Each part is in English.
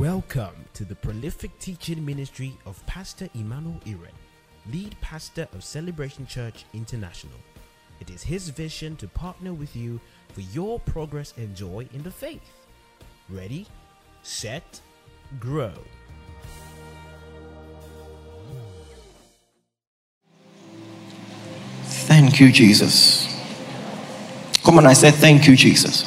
Welcome to the prolific teaching ministry of Pastor Emmanuel Iren, lead pastor of Celebration Church International. It is his vision to partner with you for your progress and joy in the faith. Ready, set, grow. Thank you, Jesus. Come on, I said thank you, Jesus.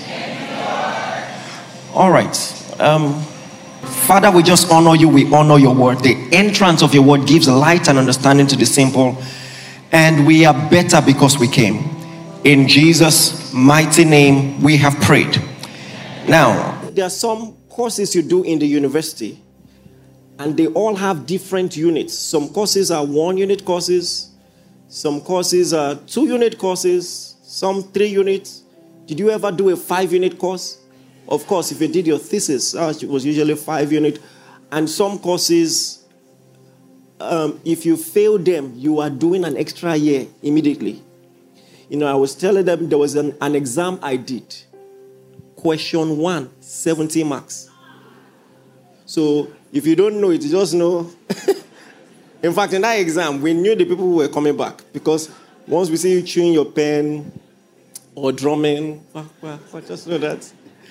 All right. Father, we just honor you. We honor your word. The entrance of your word gives light and understanding to the simple. And we are better because we came. In Jesus' mighty name, we have prayed. Now, there are some courses you do in the university, and they all have different units. Some courses are 1-unit courses. Some courses are 2-unit courses. Some 3 units. Did you ever do a 5-unit course? Of course, if you did your thesis, it was usually 5-unit. And some courses, if you fail them, you are doing an extra year immediately. You know, I was telling them there was an exam I did. Question 1, 70 marks. So if you don't know it, you just know. In fact, in that exam, we knew the people who were coming back. Because once we see you chewing your pen or drumming, just know that.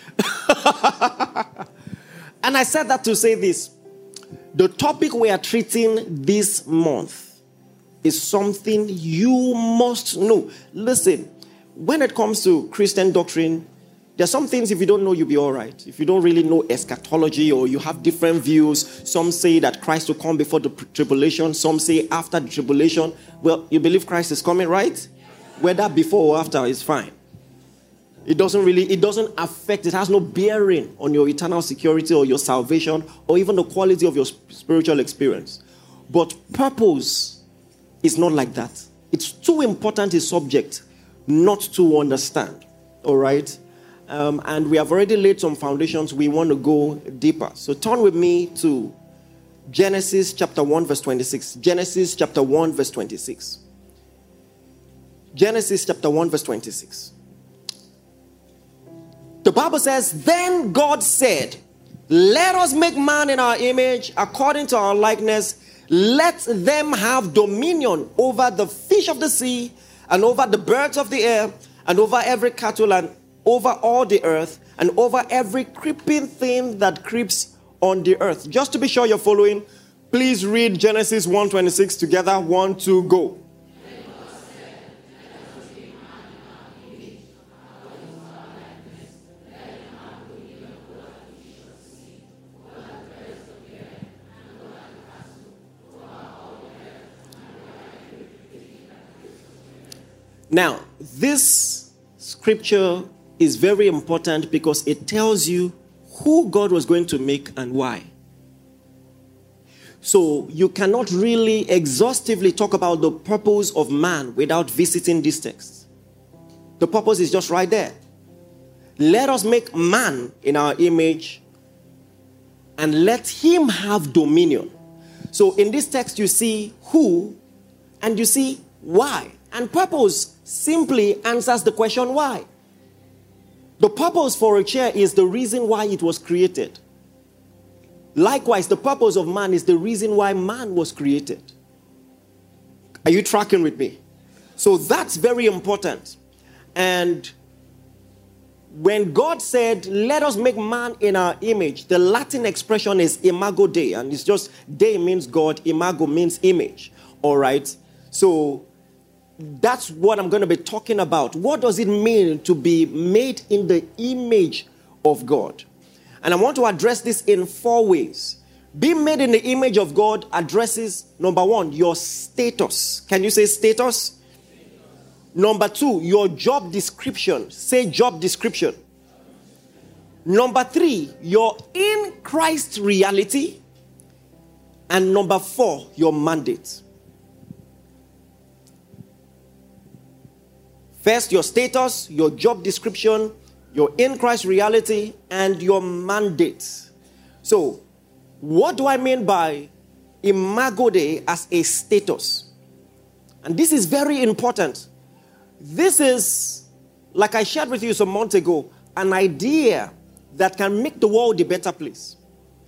And I said that to say this. The topic we are treating this month is something you must know. Listen, when it comes to Christian doctrine, there are some things if you don't know, you'll be all right. If you don't really know eschatology or you have different views, some say that Christ will come before the tribulation. Some say after the tribulation. Well, you believe Christ is coming, right? Whether before or after is fine. It doesn't affect, it has no bearing on your eternal security or your salvation or even the quality of your spiritual experience. But purpose is not like that. It's too important a subject not to understand. All right? And we have already laid some foundations. We want to go deeper. So turn with me to Genesis chapter 1 verse 26. Genesis chapter 1 verse 26. Genesis chapter 1 verse 26. The Bible says, then God said, let us make man in our image, according to our likeness. Let them have dominion over the fish of the sea, and over the birds of the air, and over every cattle, and over all the earth, and over every creeping thing that creeps on the earth. Just to be sure you're following, please read Genesis 1:26 together. 1, 2, go. Now, this scripture is very important because it tells you who God was going to make and why. So you cannot really exhaustively talk about the purpose of man without visiting this text. The purpose is just right there. Let us make man in our image and let him have dominion. So in this text you see who and you see why. And purpose simply answers the question why. The purpose for a chair is the reason why it was created. Likewise, the purpose of man is the reason why man was created. Are you tracking with me? So that's very important. And when God said, let us make man in our image, the Latin expression is imago Dei. And it's just, Dei means God, imago means image. All right? So that's what I'm going to be talking about. What does it mean to be made in the image of God? And I want to address this in 4 ways. Being made in the image of God addresses, number 1, your status. Can you say status? Number 2, your job description. Say job description. Number 3, your in Christ reality. And number 4, your mandate. First, your status, your job description, your in Christ reality, and your mandate. So, what do I mean by imago Dei as a status? And this is very important. This is, like I shared with you some months ago, an idea that can make the world a better place.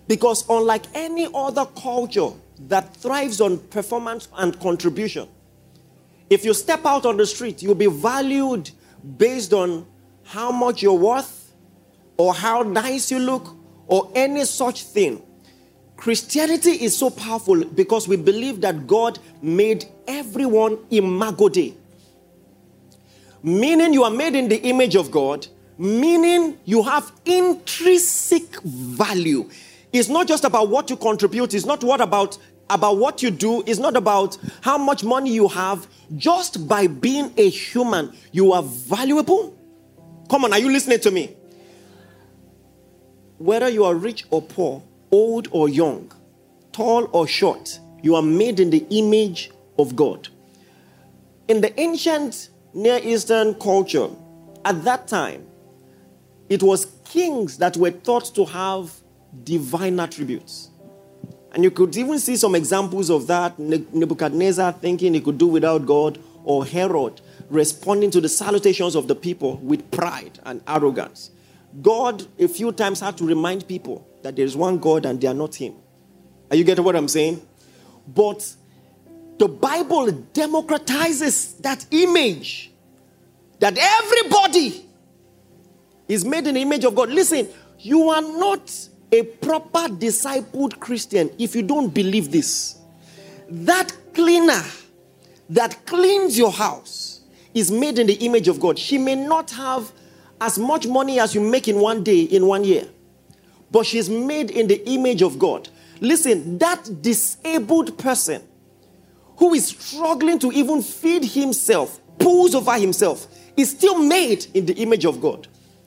Because unlike any other culture that thrives on performance and contribution, if you step out on the street, you'll be valued based on how much you're worth or how nice you look or any such thing. Christianity is so powerful because we believe that God made everyone imago Dei. Meaning you are made in the image of God, meaning you have intrinsic value. It's not just about what you contribute. It's not about what you do. It's not about how much money you have. Just by being a human, you are valuable. Come on, are you listening to me? Whether you are rich or poor, old or young, tall or short, you are made in the image of God. In the ancient Near Eastern culture, at that time, it was kings that were thought to have divine attributes. And you could even see some examples of that. Nebuchadnezzar thinking he could do without God, or Herod responding to the salutations of the people with pride and arrogance. God, a few times, had to remind people that there is one God and they are not him. Are you getting what I'm saying? But the Bible democratizes that image, that everybody is made in the image of God. Listen, you are not a proper discipled Christian if you don't believe this. That cleaner that cleans your house is made in the image of God. She may not have as much money as you make in one day, in 1 year, but she's made in the image of God. Listen, that disabled person who is struggling to even feed himself, pulls over himself, is still made in the image of God.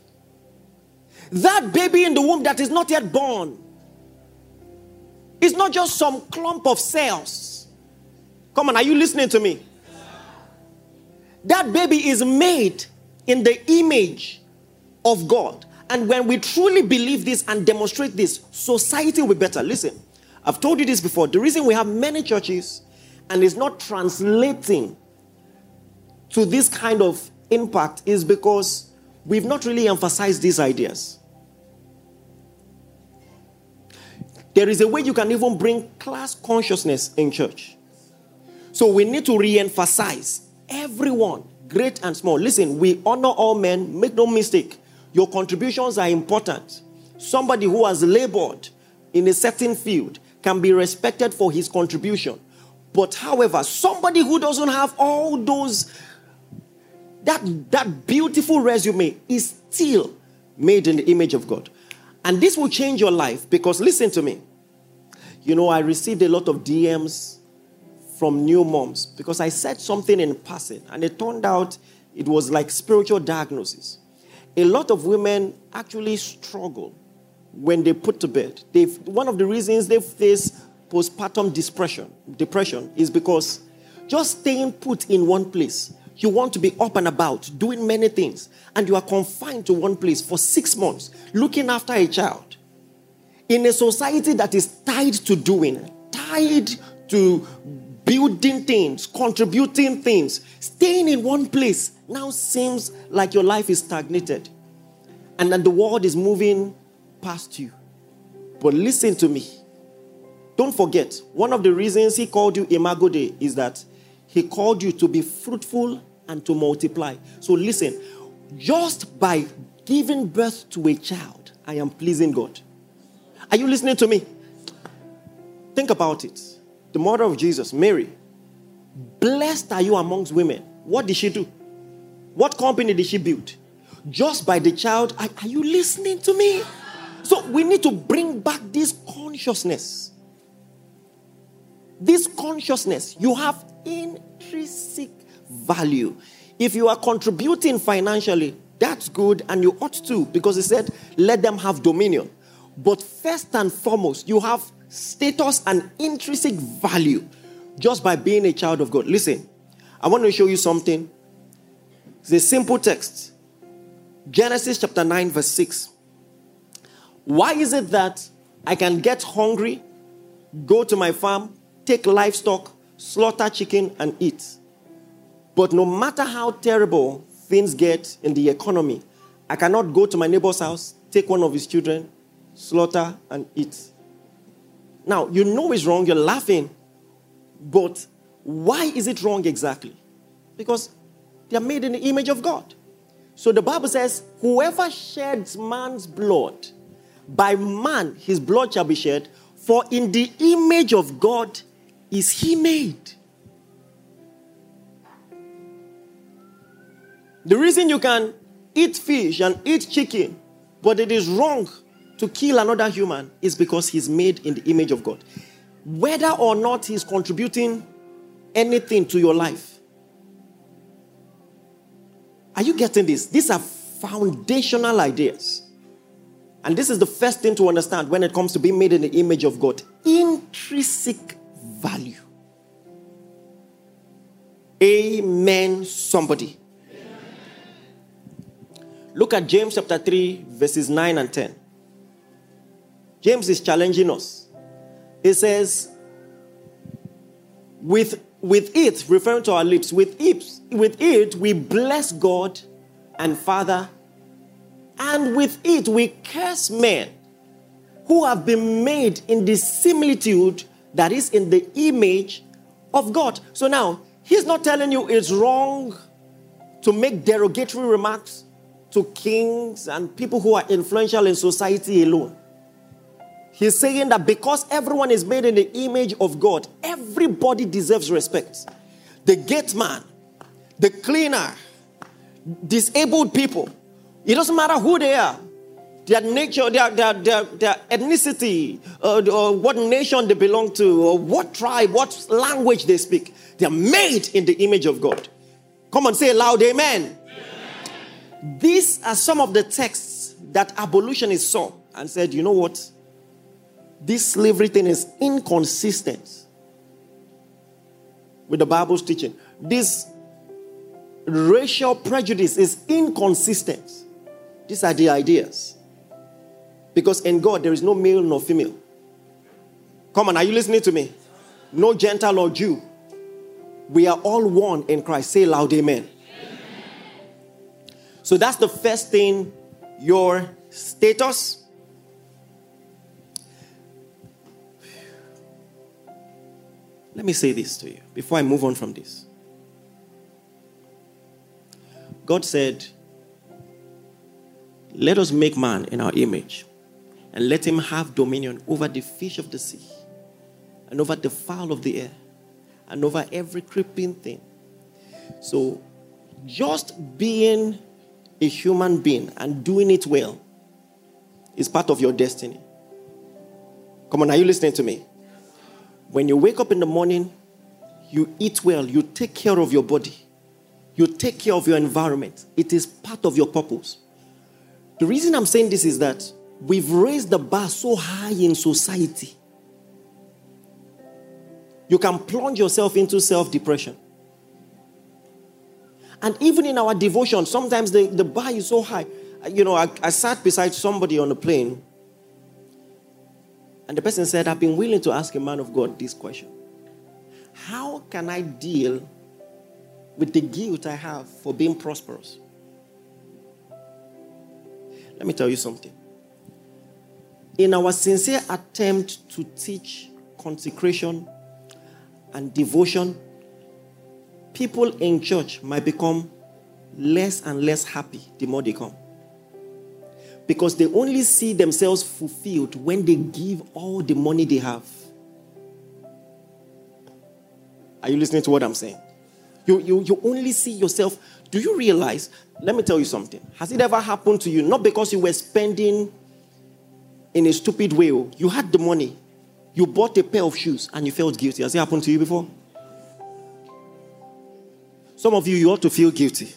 That baby in the womb that is not yet born is not just some clump of cells. Come on, are you listening to me? That baby is made in the image of God. And when we truly believe this and demonstrate this, society will be better. Listen, I've told you this before. The reason we have many churches and it's not translating to this kind of impact is because we've not really emphasized these ideas. There is a way you can even bring class consciousness in church. So we need to re-emphasize everyone, great and small. Listen, we honor all men. Make no mistake. Your contributions are important. Somebody who has labored in a certain field can be respected for his contribution. But however, somebody who doesn't have all those, that beautiful resume is still made in the image of God. And this will change your life because listen to me. You know, I received a lot of DMs from new moms because I said something in passing and it turned out it was like spiritual diagnosis. A lot of women actually struggle when they put to bed. One of the reasons they face postpartum depression is because just staying put in one place. You want to be up and about, doing many things, and you are confined to one place for 6 months, looking after a child. In a society that is tied to doing, tied to building things, contributing things, staying in one place now seems like your life is stagnated. And then the world is moving past you. But listen to me. Don't forget, one of the reasons he called you Imago Dei is that he called you to be fruitful and to multiply. So listen, just by giving birth to a child, I am pleasing God. Are you listening to me? Think about it. The mother of Jesus, Mary, blessed are you amongst women. What did she do? What company did she build? Just by the child. Are you listening to me? So we need to bring back this consciousness. This consciousness, you have intrinsic value. If you are contributing financially, that's good and you ought to, because it said, let them have dominion. But first and foremost, you have status and intrinsic value just by being a child of God. Listen, I want to show you something. It's a simple text. Genesis chapter 9 verse 6. Why is it that I can get hungry, go to my farm, take livestock, slaughter chicken and eat? But no matter how terrible things get in the economy, I cannot go to my neighbor's house, take one of his children, slaughter and eat. Now, you know it's wrong, you're laughing, but why is it wrong exactly? Because they are made in the image of God. So the Bible says, whoever sheds man's blood, by man his blood shall be shed, for in the image of God is he made. The reason you can eat fish and eat chicken, but it is wrong to kill another human, is because he's made in the image of God. Whether or not he's contributing anything to your life. Are you getting this? These are foundational ideas. And this is the first thing to understand when it comes to being made in the image of God. Intrinsic value. Amen, somebody. Look at James chapter 3, verses 9 and 10. James is challenging us. He says, with it, referring to our lips, with it we bless God and Father, and with it we curse men who have been made in the similitude that is in the image of God. So now, he's not telling you it's wrong to make derogatory remarks to kings and people who are influential in society alone. He's saying that because everyone is made in the image of God, everybody deserves respect. The gate man, the cleaner, disabled people. It doesn't matter who they are, their nature, their ethnicity, or what nation they belong to, or what tribe, what language they speak. They are made in the image of God. Come on, say loud, amen. These are some of the texts that abolitionists saw and said, you know what? This slavery thing is inconsistent with the Bible's teaching. This racial prejudice is inconsistent. These are the ideas. Because in God, there is no male nor female. Come on, are you listening to me? No Gentile or Jew. We are all one in Christ. Say loud, amen. So that's the first thing, your status. Let me say this to you before I move on from this. God said, let us make man in our image and let him have dominion over the fish of the sea and over the fowl of the air and over every creeping thing. So just being a human being and doing it well is part of your destiny. Come on, are you listening to me? When you wake up in the morning, you eat well, you take care of your body, you take care of your environment. It is part of your purpose. The reason I'm saying this is that we've raised the bar so high in society. You can plunge yourself into self-depression. And even in our devotion, sometimes the bar is so high. You know, I sat beside somebody on a plane, and the person said, I've been willing to ask a man of God this question. How can I deal with the guilt I have for being prosperous? Let me tell you something. In our sincere attempt to teach consecration and devotion, people in church might become less and less happy the more they come. Because they only see themselves fulfilled when they give all the money they have. Are you listening to what I'm saying? You only see yourself. Do you realize? Let me tell you something. Has it ever happened to you? Not because you were spending in a stupid way. You had the money. You bought a pair of shoes and you felt guilty. Has it happened to you before? Some of you ought to feel guilty.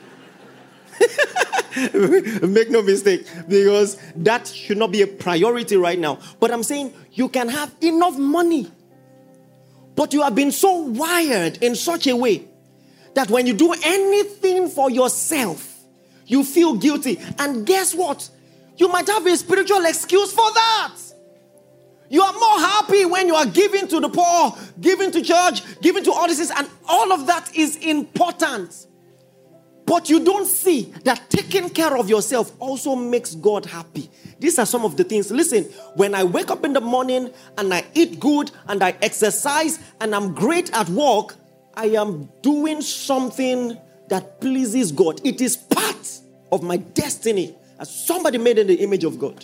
Make no mistake, because that should not be a priority right now. But I'm saying you can have enough money, but you have been so wired in such a way that when you do anything for yourself, you feel guilty. And guess what? You might have a spiritual excuse for that. You are more happy when you are giving to the poor, giving to church, giving to all this, and all of that is important. But you don't see that taking care of yourself also makes God happy. These are some of the things. Listen, when I wake up in the morning and I eat good and I exercise and I'm great at work, I am doing something that pleases God. It is part of my destiny as somebody made in the image of God.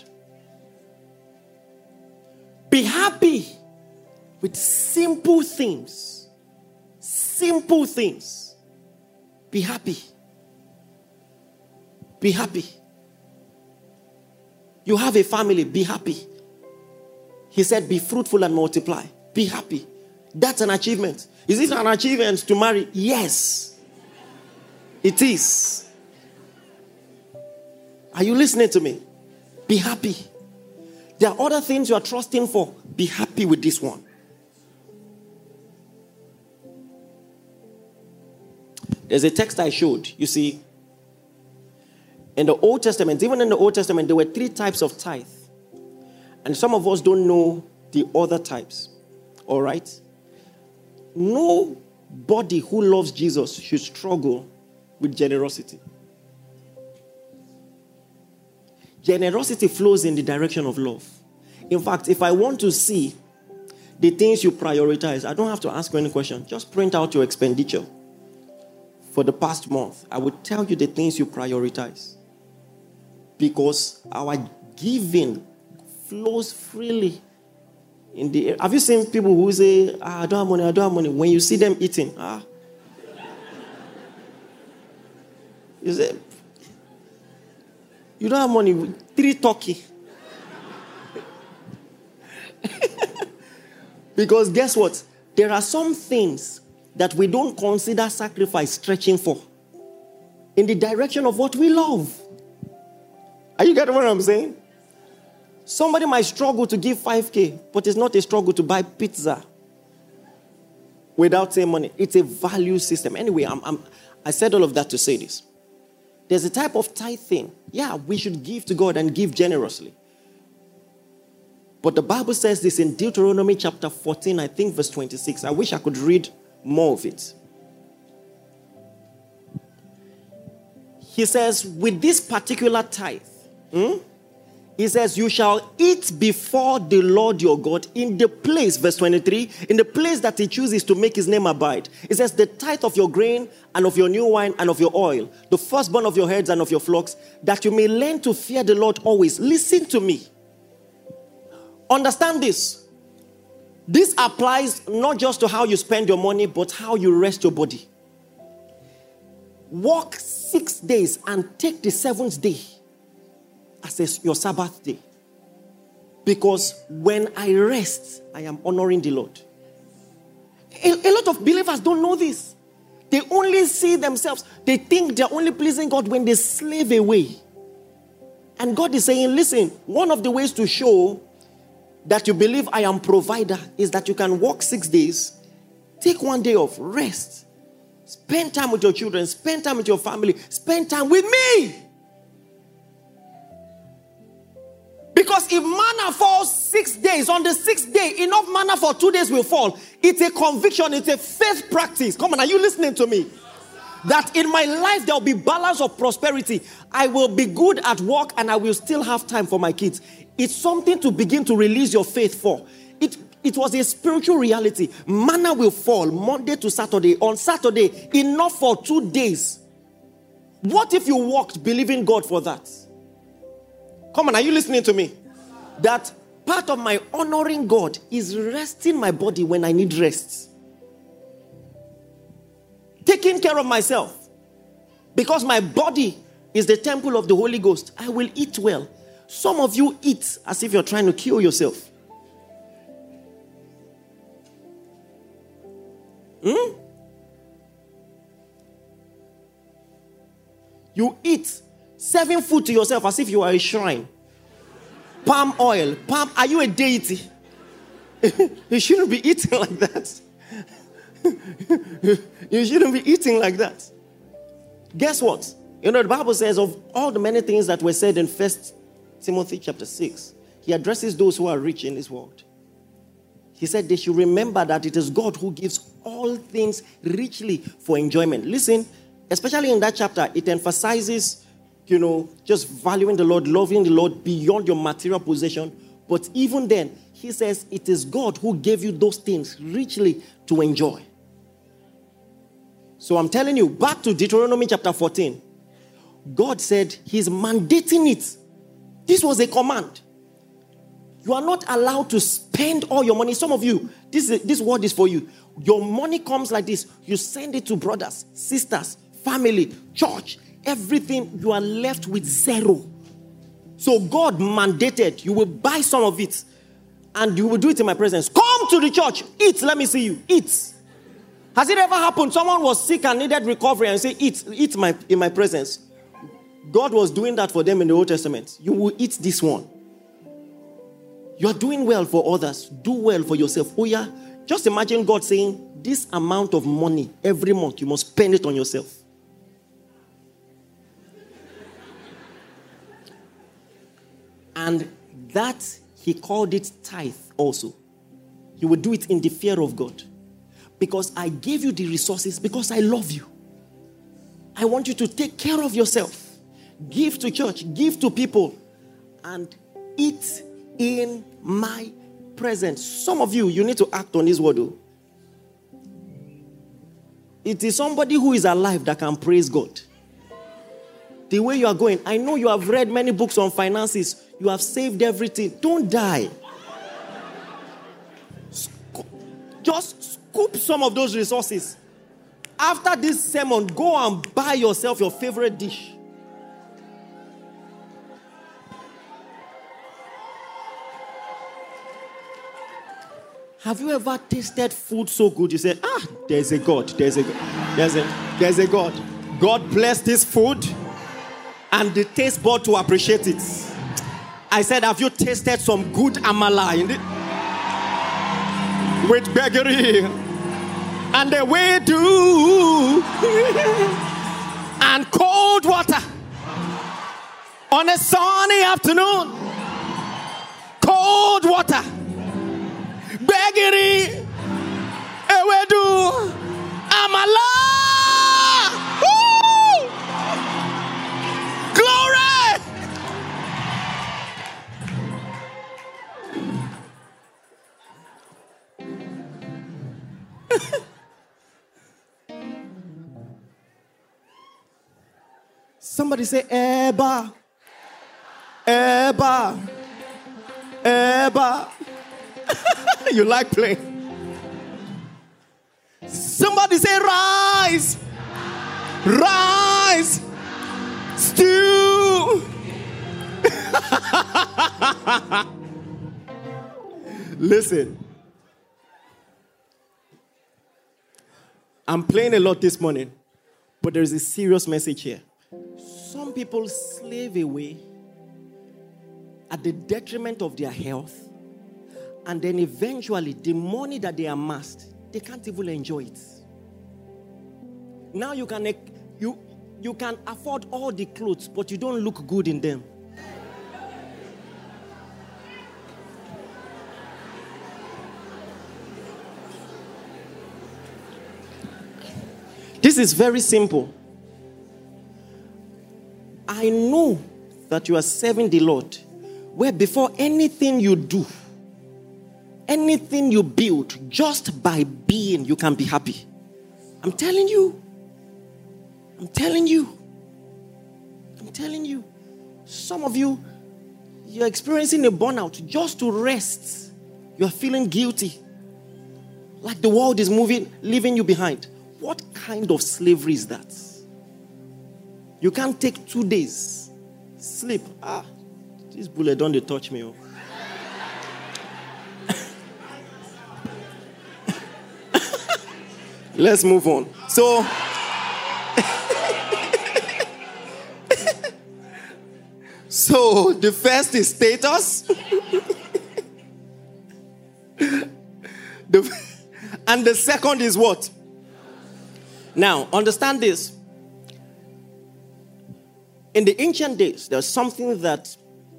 Be happy with simple things. Simple things. Be happy. Be happy. You have a family, be happy. He said, be fruitful and multiply. Be happy. That's an achievement. Is it an achievement to marry? Yes. It is. Are you listening to me? Be happy. There are other things you are trusting for. Be happy with this one. There's a text I showed. You see, in the Old Testament, even in the Old Testament, there were 3 types of tithe. And some of us don't know the other types. All right? Nobody who loves Jesus should struggle with generosity. Generosity flows in the direction of love. In fact, if I want to see the things you prioritize, I don't have to ask you any question. Just print out your expenditure for the past month. I will tell you the things you prioritize. Because our giving flows freely in the air. Have you seen people who say, I don't have money, I don't have money. When you see them eating, you say, you don't have money, 3 turkey. Because guess what? There are some things that we don't consider sacrifice stretching for in the direction of what we love. Are you getting what I'm saying? Somebody might struggle to give 5K, but it's not a struggle to buy pizza without saying money. It's a value system. Anyway, I said all of that to say this. There's a type of tithing. Yeah, we should give to God and give generously. But the Bible says this in Deuteronomy chapter 14, I think verse 26. I wish I could read more of it. He says, with this particular tithe, he says, you shall eat before the Lord your God in the place, verse 23, in the place that he chooses to make his name abide. It says, the tithe of your grain and of your new wine and of your oil, the firstborn of your herds and of your flocks, that you may learn to fear the Lord always. Listen to me. Understand this. This applies not just to how you spend your money, but how you rest your body. Work 6 days and take the 7th day as your Sabbath day. Because when I rest, I am honoring the Lord. A lot of believers don't know this. They only see themselves. They think they're only pleasing God when they slave away. And God is saying, listen, one of the ways to show that you believe I am provider is that you can work 6 days, take 1 day off, rest, spend time with your children, spend time with your family, spend time with me. Because if manna falls 6 days, on the 6th day, enough manna for 2 days will fall. It's a conviction, it's a faith practice. Come on, are you listening to me? That in my life there will be balance of prosperity. I will be good at work and I will still have time for my kids. It's something to begin to release your faith for. It was a spiritual reality. Manna will fall Monday to Saturday. On Saturday, enough for 2 days. What if you walked believing God for that? Come on, are you listening to me? That part of my honoring God is resting my body when I need rest. Taking care of myself. Because my body is the temple of the Holy Ghost. I will eat well. Some of you eat as if you're trying to kill yourself. You eat, serving food to yourself as if you are a shrine. Palm oil. Are you a deity? You shouldn't be eating like that. You shouldn't be eating like that. Guess what? You know, the Bible says of all the many things that were said in 1 Timothy chapter 6, he addresses those who are rich in this world. He said they should remember that it is God who gives all things richly for enjoyment. Listen, especially in that chapter, it emphasizes, just valuing the Lord, loving the Lord beyond your material possession. But even then, he says it is God who gave you those things richly to enjoy. So I'm telling you, back to Deuteronomy chapter 14. God said he's mandating it. This was a command. You are not allowed to spend all your money. Some of you, this word is for you. Your money comes like this. You send it to brothers, sisters, family, church, everything. You are left with zero. So God mandated, you will buy some of it and you will do it in my presence. Come to the church, eat, let me see you, eat. Has it ever happened? Someone was sick and needed recovery and say, eat in my presence. God was doing that for them in the Old Testament. You will eat this one. You are doing well for others. Do well for yourself. Oh yeah, just imagine God saying, this amount of money every month, you must spend it on yourself. And that, he called it tithe also. He would do it in the fear of God. Because I gave you the resources because I love you. I want you to take care of yourself. Give to church, give to people, and eat in my presence. Some of you need to act on this word. Though. It is somebody who is alive that can praise God. The way you are going, I know you have read many books on finances. You have saved everything. Don't die. Just scoop some of those resources. After this sermon, go and buy yourself your favorite dish. Have you ever tasted food so good you say, there's a God, there's a God, there's a God. God bless this food and the taste bud to appreciate it. I said, have you tasted some good amala in it? With beggary and the way do and cold water on a sunny afternoon? Cold water. Beggary, ewedu, amala. Woo! Glory. Somebody say, Eba, Eba, Eba. You like playing? Somebody say, rise, rise, stew. Listen, I'm playing a lot this morning, but there is a serious message here. Some people slave away at the detriment of their health. And then eventually, the money that they amassed, they can't even enjoy it. Now you can afford all the clothes, but you don't look good in them. This is very simple. I know that you are serving the Lord, where before anything you do, anything you build, just by being, you can be happy. I'm telling you. I'm telling you. I'm telling you. Some of you, you're experiencing a burnout just to rest. You're feeling guilty. Like the world is leaving you behind. What kind of slavery is that? You can't take 2 days. Sleep. This bullet don't they touch me. Let's move on. So, the first is status. And the second is what? Now, understand this. In the ancient days, there's something that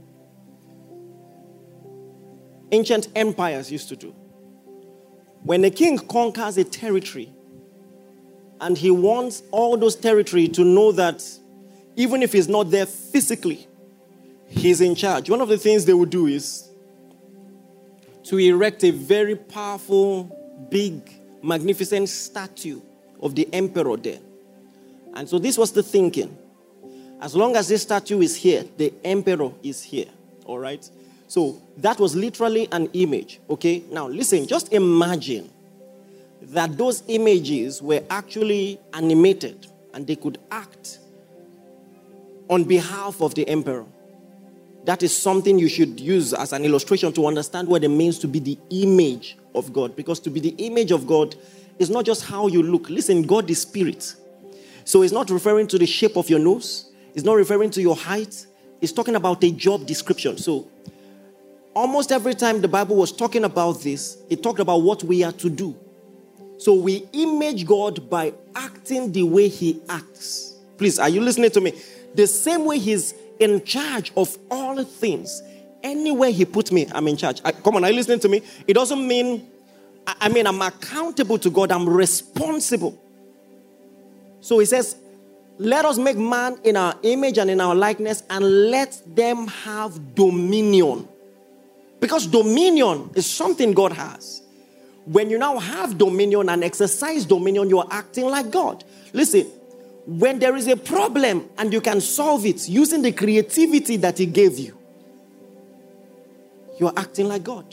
ancient empires used to do. When a king conquers a territory, And he wants all those territory to know that even if he's not there physically, he's in charge. One of the things they would do is to erect a very powerful, big, magnificent statue of the emperor there. And so this was the thinking. As long as this statue is here, the emperor is here. All right? So that was literally an image. Okay? Now listen, just imagine that those images were actually animated and they could act on behalf of the emperor. That is something you should use as an illustration to understand what it means to be the image of God. Because to be the image of God is not just how you look. Listen, God is spirit. So it's not referring to the shape of your nose. It's not referring to your height. It's talking about a job description. So almost every time the Bible was talking about this, it talked about what we are to do. So we image God by acting the way he acts. Please, are you listening to me? The same way he's in charge of all things. Anywhere he put me, I'm in charge. Come on, are you listening to me? It doesn't mean, I'm accountable to God. I'm responsible. So he says, let us make man in our image and in our likeness and let them have dominion. Because dominion is something God has. When you now have dominion and exercise dominion, you are acting like God. Listen, when there is a problem and you can solve it using the creativity that he gave you, you are acting like God.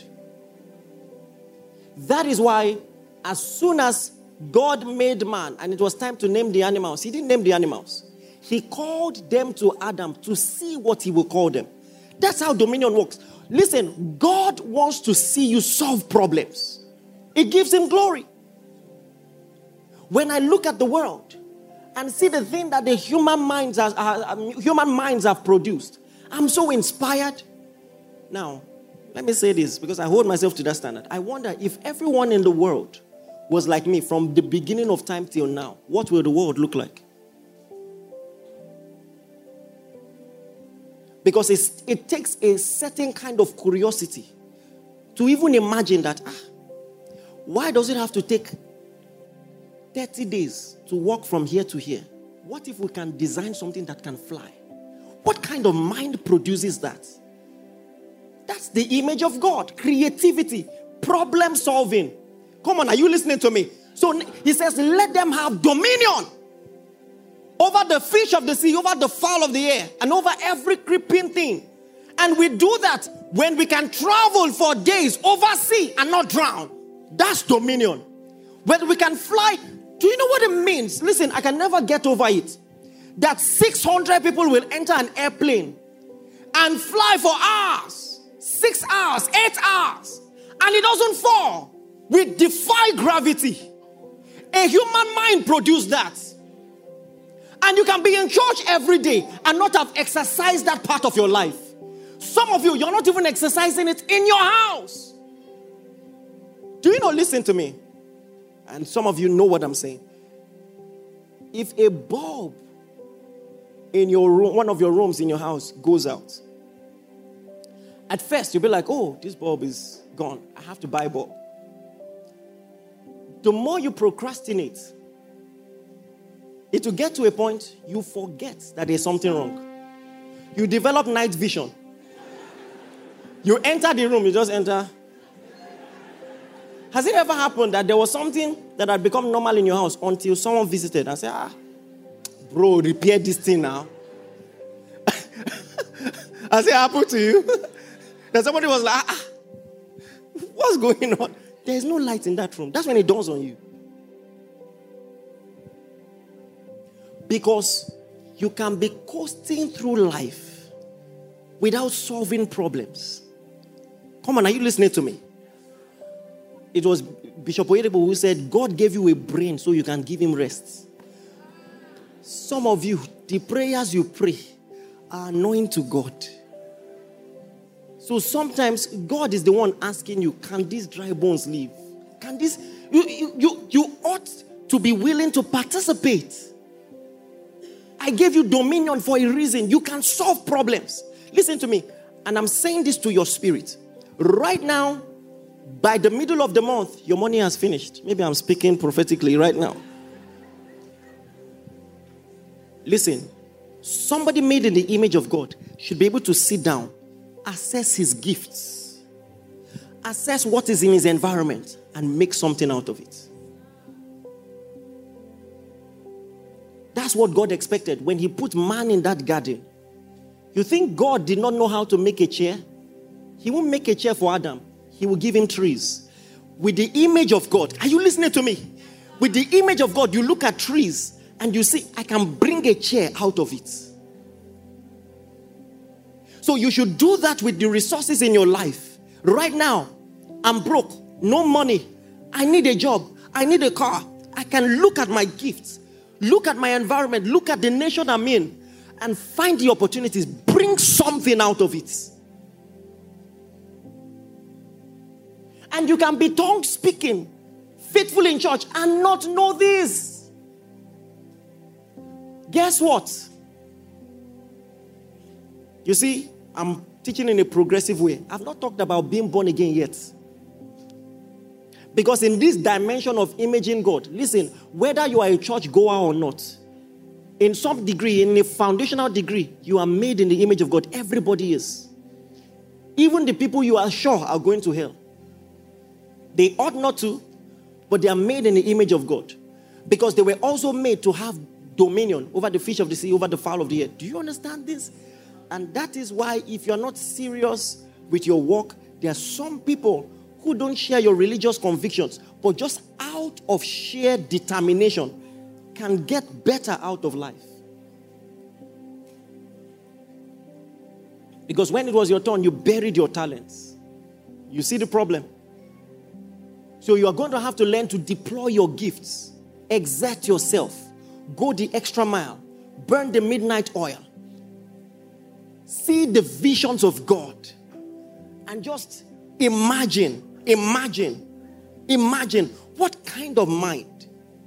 That is why as soon as God made man and it was time to name the animals, he didn't name the animals. He called them to Adam to see what he will call them. That's how dominion works. Listen, God wants to see you solve problems. It gives him glory. When I look at the world and see the thing that the human minds have produced, I'm so inspired. Now, let me say this because I hold myself to that standard. I wonder if everyone in the world was like me from the beginning of time till now, what will the world look like? Because it takes a certain kind of curiosity to even imagine that, why does it have to take 30 days to walk from here to here? What if we can design something that can fly? What kind of mind produces that? That's the image of God. Creativity, problem solving. Come on, are you listening to me? So he says, let them have dominion over the fish of the sea, over the fowl of the air, and over every creeping thing. And we do that when we can travel for days over sea and not drown. That's dominion. When we can fly, do you know what it means? Listen, I can never get over it. That 600 people will enter an airplane and fly for hours, 6 hours, 8 hours, and it doesn't fall. We defy gravity. A human mind produced that. And you can be in church every day and not have exercised that part of your life. Some of you, you're not even exercising it in your house. Do you know, listen to me. And some of you know what I'm saying. If a bulb in your room, one of your rooms in your house goes out, at first you'll be like, oh, this bulb is gone. I have to buy a bulb. The more you procrastinate, it will get to a point you forget that there's something wrong. You develop night vision. You enter the room, you just enter. Has it ever happened that there was something that had become normal in your house until someone visited and said, bro, repair this thing now? Has it happened to you? That somebody was like, what's going on? There's no light in that room. That's when it dawns on you. Because you can be coasting through life without solving problems. Come on, are you listening to me? It was Bishop Oyedepo who said, God gave you a brain so you can give him rest. Some of you, the prayers you pray are annoying to God. So sometimes God is the one asking you, can these dry bones live? Can this, you ought to be willing to participate. I gave you dominion for a reason. You can solve problems. Listen to me. And I'm saying this to your spirit. Right now, by the middle of the month, your money has finished. Maybe I'm speaking prophetically right now. Listen, somebody made in the image of God should be able to sit down, assess his gifts, assess what is in his environment, and make something out of it. That's what God expected when he put man in that garden. You think God did not know how to make a chair? He won't make a chair for Adam. He will give him trees. With the image of God, are you listening to me? With the image of God, you look at trees and you see, I can bring a chair out of it. So you should do that with the resources in your life. Right now, I'm broke, no money. I need a job. I need a car. I can look at my gifts, look at my environment, look at the nation I'm in, and find the opportunities. Bring something out of it. And you can be tongue speaking, faithful in church, and not know this. Guess what? You see, I'm teaching in a progressive way. I've not talked about being born again yet. Because in this dimension of imaging God, listen, whether you are a church goer or not, in some degree, in a foundational degree, you are made in the image of God. Everybody is. Even the people you are sure are going to hell. They ought not to, but they are made in the image of God. Because they were also made to have dominion over the fish of the sea, over the fowl of the air. Do you understand this? And that is why if you're not serious with your work, there are some people who don't share your religious convictions, but just out of sheer determination can get better out of life. Because when it was your turn, you buried your talents. You see the problem? So you are going to have to learn to deploy your gifts, exert yourself, go the extra mile, burn the midnight oil, see the visions of God, and just imagine what kind of mind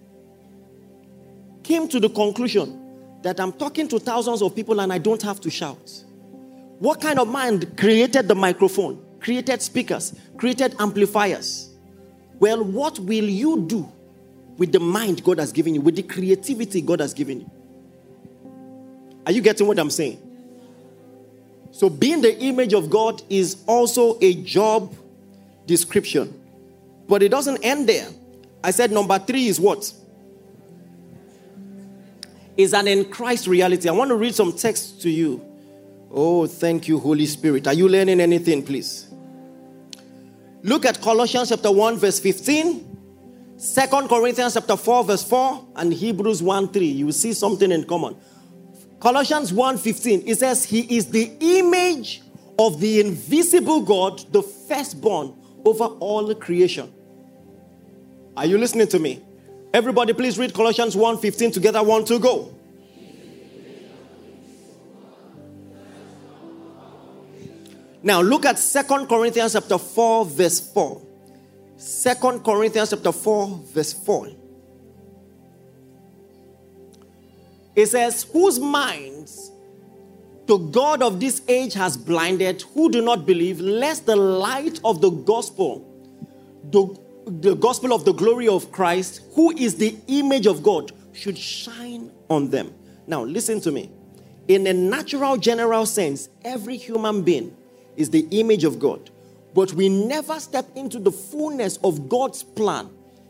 came to the conclusion that I'm talking to thousands of people and I don't have to shout. What kind of mind created the microphone, created speakers, created amplifiers? Well, what will you do with the mind God has given you, with the creativity God has given you? Are you getting what I'm saying? So being the image of God is also a job description. But it doesn't end there. I said number 3 is what? Is an in Christ reality. I want to read some text to you. Oh, thank you, Holy Spirit. Are you learning anything, please? Look at Colossians chapter 1, verse 15. 2 Corinthians chapter 4, verse 4. And Hebrews 1, 3. You will see something in common. Colossians 1:15, it says, He is the image of the invisible God, the firstborn over all creation. Are you listening to me? Everybody, please read Colossians 1:15 together. 1, 2, go. Now look at 2 Corinthians chapter 4, verse 4. 2 Corinthians chapter 4, verse 4. It says, whose minds the God of this age has blinded, who do not believe, lest the light of the gospel, the gospel of the glory of Christ, who is the image of God, should shine on them. Now listen to me. In a natural, general sense, every human being is the image of God. But we never step into the fullness of God's plan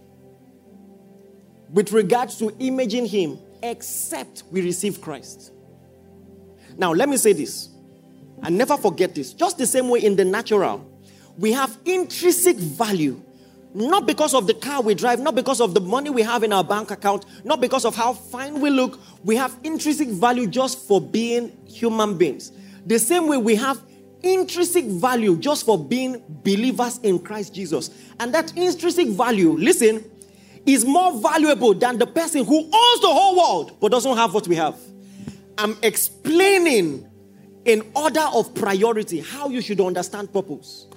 with regards to imaging Him, except we receive Christ. Now, let me say this, and never forget this. Just the same way in the natural, we have intrinsic value, not because of the car we drive, not because of the money we have in our bank account, not because of how fine we look. We have intrinsic value just for being human beings. The same way we have intrinsic value just for being believers in Christ Jesus. And that intrinsic value, listen, is more valuable than the person who owns the whole world but doesn't have what we have. I'm explaining in order of priority how you should understand purpose.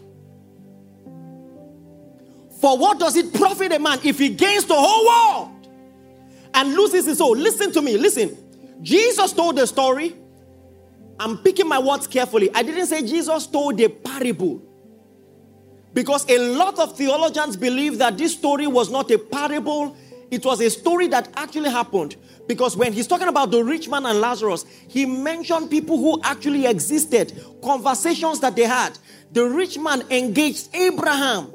For what does it profit a man if he gains the whole world and loses his soul? Listen to me, listen. Jesus told the story. I'm picking my words carefully. I didn't say Jesus told a parable. Because a lot of theologians believe that this story was not a parable, It was a story that actually happened. Because when he's talking about the rich man and Lazarus, he mentioned people who actually existed, conversations that they had. The rich man engaged Abraham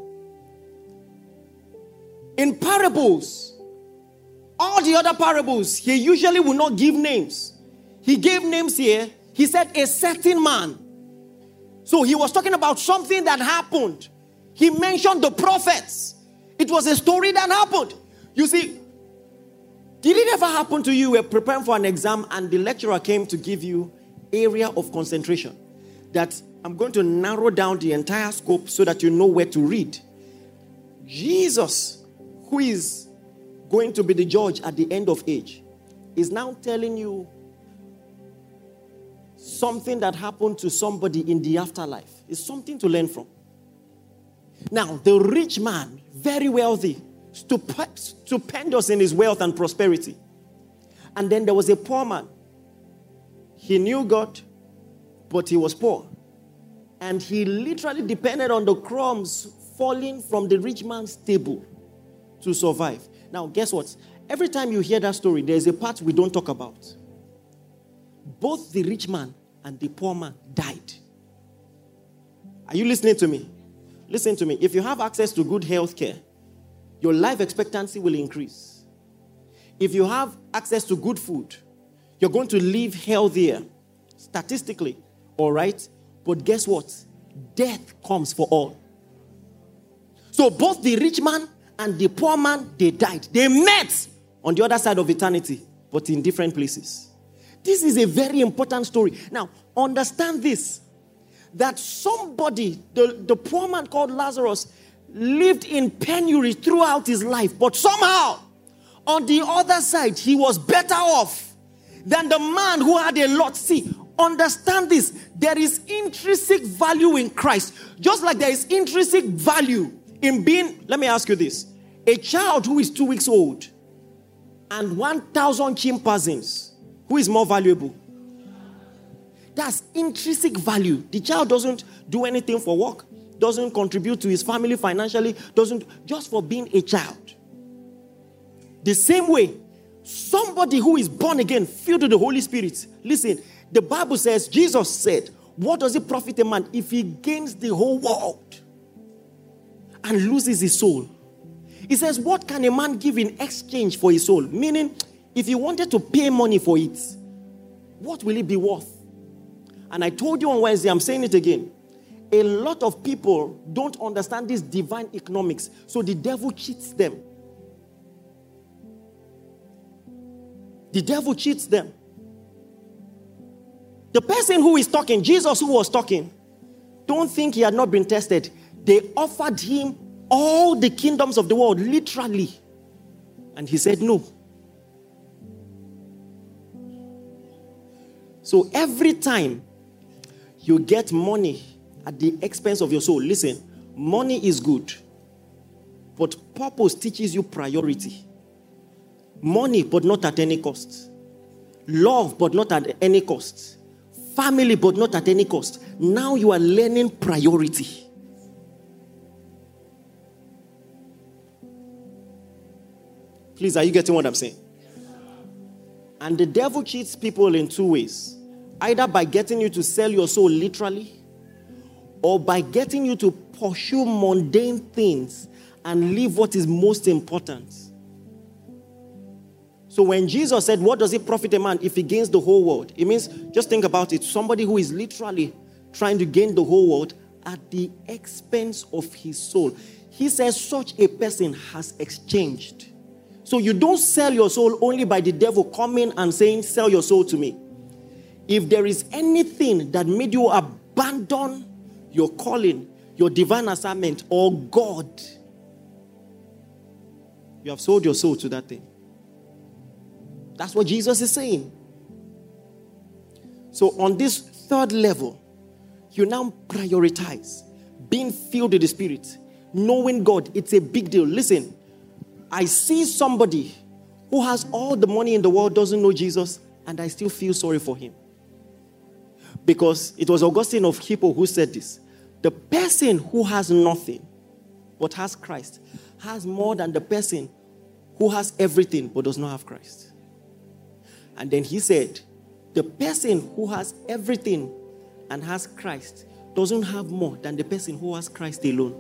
in parables. All the other parables, he usually will not give names. He gave names here. He said a certain man. So he was talking about something that happened. He mentioned the prophets. It was a story that happened. You see, did it ever happen to you? You were preparing for an exam and the lecturer came to give you area of concentration? That I'm going to narrow down the entire scope so that you know where to read. Jesus, who is going to be the judge at the end of age, is now telling you something that happened to somebody in the afterlife. It's something to learn from. Now, the rich man, very wealthy, stupendous in his wealth and prosperity. And then there was a poor man. He knew God, but he was poor. And he literally depended on the crumbs falling from the rich man's table to survive. Now, guess what? Every time you hear that story, there's a part we don't talk about. Both the rich man and the poor man died. Are you listening to me? Listen to me. If you have access to good health care, your life expectancy will increase. If you have access to good food, you're going to live healthier, statistically, all right? But guess what? Death comes for all. So both the rich man and the poor man, they died. They met on the other side of eternity, but in different places. This is a very important story. Now, understand this, that somebody, the poor man called Lazarus, lived in penury throughout his life, but somehow, on the other side, he was better off than the man who had a lot. See, understand this. There is intrinsic value in Christ. Just like there is intrinsic value in being, let me ask you this. A child who is 2 weeks old and 1,000 chimpanzees, who is more valuable? That's intrinsic value. The child doesn't do anything for work, doesn't contribute to his family financially, just for being a child. The same way, somebody who is born again, filled with the Holy Spirit. Listen, the Bible says, Jesus said, what does it profit a man if he gains the whole world and loses his soul? He says, what can a man give in exchange for his soul? Meaning, if you wanted to pay money for it, what will it be worth? And I told you on Wednesday, I'm saying it again. A lot of people don't understand this divine economics, so the devil cheats them. The devil cheats them. The person who is talking, Jesus who was talking, don't think he had not been tested. They offered him all the kingdoms of the world, literally. And he said no. So every time you get money at the expense of your soul, listen, money is good, but purpose teaches you priority. Money, but not at any cost. Love, but not at any cost. Family, but not at any cost. Now you are learning priority. Please, are you getting what I'm saying? And the devil cheats people in two ways. Either by getting you to sell your soul literally, or by getting you to pursue mundane things and leave what is most important. So when Jesus said, what does it profit a man if he gains the whole world? It means, just think about it, somebody who is literally trying to gain the whole world at the expense of his soul. He says such a person has exchanged. So you don't sell your soul only by the devil coming and saying, sell your soul to me. If there is anything that made you abandon your calling, your divine assignment, or God, you have sold your soul to that thing. That's what Jesus is saying. So on this third level, you now prioritize being filled with the Spirit, knowing God. It's a big deal. Listen, I see somebody who has all the money in the world, doesn't know Jesus, and I still feel sorry for him. Because it was Augustine of Hippo who said this. The person who has nothing but has Christ has more than the person who has everything but does not have Christ. And then he said, the person who has everything and has Christ doesn't have more than the person who has Christ alone.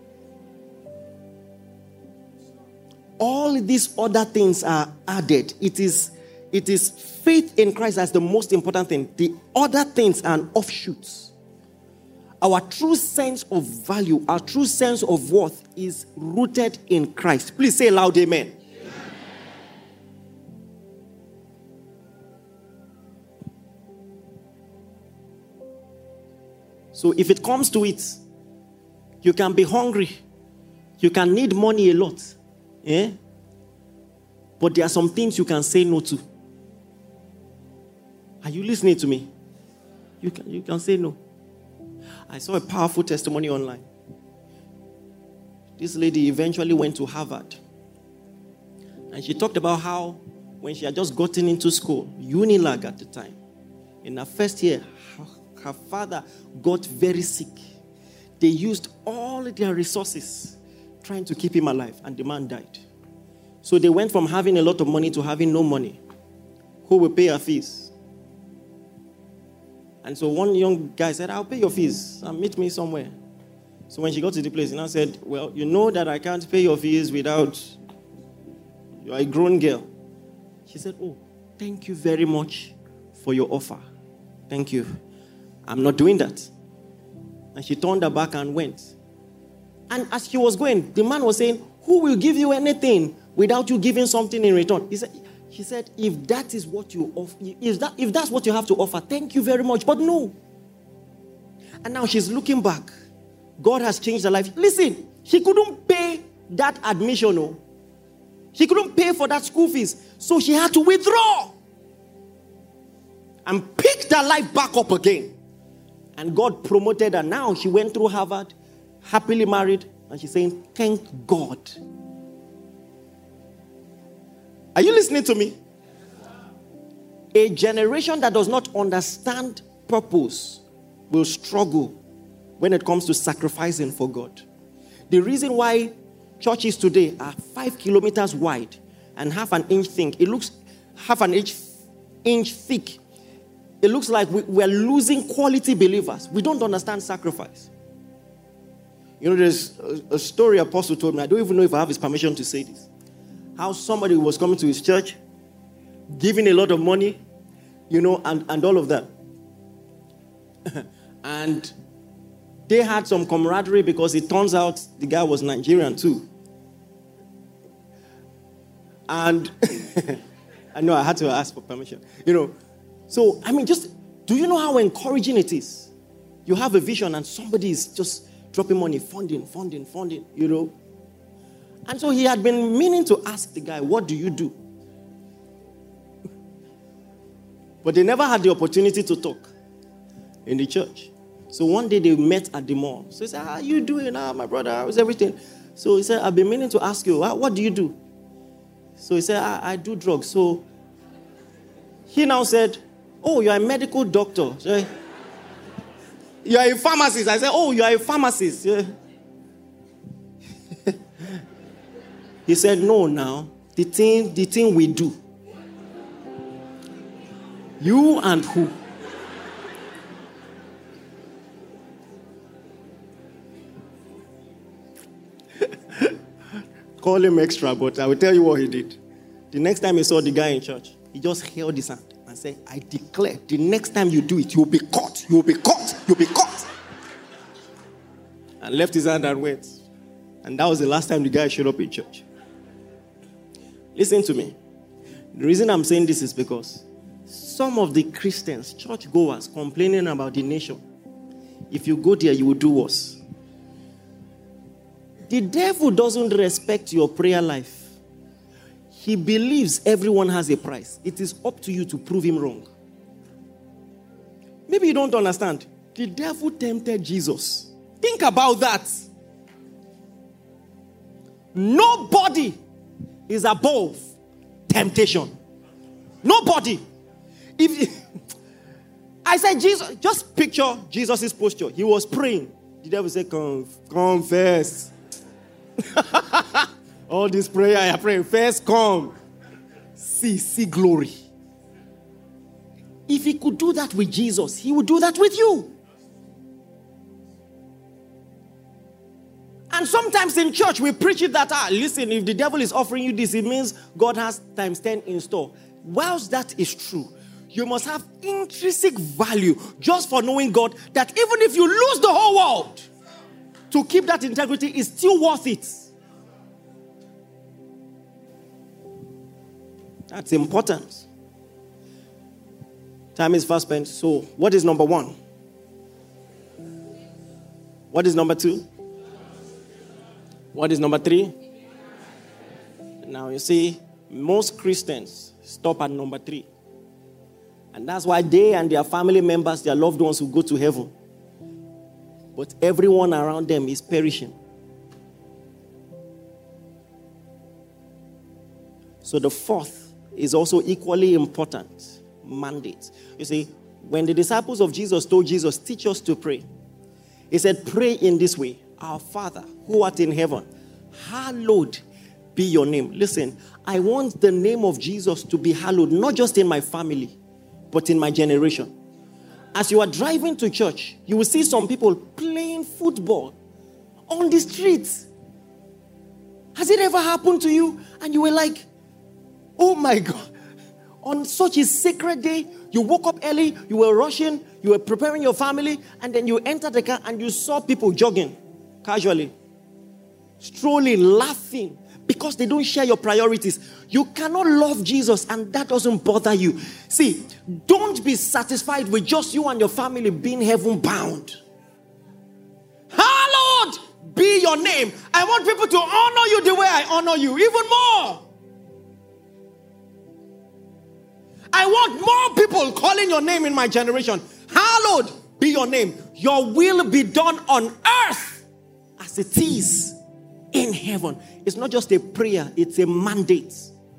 All these other things are added. It is faith in Christ that's the most important thing. The other things are offshoots. Our true sense of value, our true sense of worth is rooted in Christ. Please say loud amen. So if it comes to it, you can be hungry. You can need money a lot. Yeah? But there are some things you can say no to. Are you listening to me? You can say no. I saw a powerful testimony online. This lady eventually went to Harvard. And she talked about how when she had just gotten into school, Unilag at the time, in her first year, her father got very sick. They used all their resources trying to keep him alive, and the man died. So they went from having a lot of money to having no money. Who will pay her fees? And so one young guy said, I'll pay your fees and meet me somewhere. So when she got to the place, and I said, well, you know that I can't pay your fees without, you're a grown girl. She said, oh, thank you very much for your offer. Thank you. I'm not doing that. And she turned her back and went. And as she was going, the man was saying, who will give you anything without you giving something in return? She said, if that is what you offer, if that's what you have to offer, thank you very much. But no. And now she's looking back. God has changed her life. Listen, she couldn't pay that admission. No. She couldn't pay for that school fees. So she had to withdraw and pick her life back up again. And God promoted her. Now she went through Harvard, happily married, and she's saying, thank God. Are you listening to me? A generation that does not understand purpose will struggle when it comes to sacrificing for God. The reason why churches today are 5 kilometers wide and half an inch thick, it looks half an inch thick. It looks like we're losing quality believers. We don't understand sacrifice. You know, there's a story Apostle told me. I don't even know if I have his permission to say this. How somebody was coming to his church, giving a lot of money, you know, and all of that. And they had some camaraderie because it turns out the guy was Nigerian too. And I know I had to ask for permission, you know. So, I mean, do you know how encouraging it is? You have a vision and somebody is just dropping money, funding, you know. And so he had been meaning to ask the guy, what do you do? But they never had the opportunity to talk in the church. So one day they met at the mall. So he said, how are you doing? My brother, how's everything? So he said, I've been meaning to ask you, what do you do? So he said, I do drugs. So he now said, oh, you're a medical doctor. So, you're a pharmacist. I said, oh, you're a pharmacist. Yeah. He said, no, now, the thing we do. You and who? Call him extra, but I will tell you what he did. The next time he saw the guy in church, he just held his hand and said, I declare, the next time you do it, you'll be caught. You'll be caught. You'll be caught. And left his hand and went. And that was the last time the guy showed up in church. Listen to me. The reason I'm saying this is because some of the Christians, churchgoers, complaining about the nation, if you go there, you will do worse. The devil doesn't respect your prayer life. He believes everyone has a price. It is up to you to prove him wrong. Maybe you don't understand. The devil tempted Jesus. Think about that. Nobody is above temptation. Nobody. I said, Jesus, just picture Jesus' posture. He was praying. The devil said, confess. All this prayer I pray, first come, see glory. If he could do that with Jesus, he would do that with you. And sometimes in church we preach it that, listen, if the devil is offering you this, it means God has times 10 in store. Whilst that is true, you must have intrinsic value just for knowing God, that even if you lose the whole world, to keep that integrity is still worth it. That's important. Time is fast spent. So, what is number 1? What is number 2? What is number 3? Now, you see, most Christians stop at number 3. And that's why they and their family members, their loved ones will go to heaven. But everyone around them is perishing. So the 4th is also equally important. Mandate. You see, when the disciples of Jesus told Jesus, teach us to pray, he said, pray in this way. Our Father, who art in heaven, hallowed be your name. Listen, I want the name of Jesus to be hallowed, not just in my family, but in my generation. As you are driving to church, you will see some people playing football on the streets. Has it ever happened to you? And you were like, oh my God. On such a sacred day, you woke up early, you were rushing, you were preparing your family, and then you entered the car and you saw people jogging casually, strolling, laughing, because they don't share your priorities. You cannot love Jesus and that doesn't bother you. See, don't be satisfied with just you and your family being heaven bound. Hallowed be your name. I want people to honor you the way I honor you, even more. I want more people calling your name in my generation. Hallowed be your name. Your will be done on earth as it is in heaven. It's not just a prayer, it's a mandate.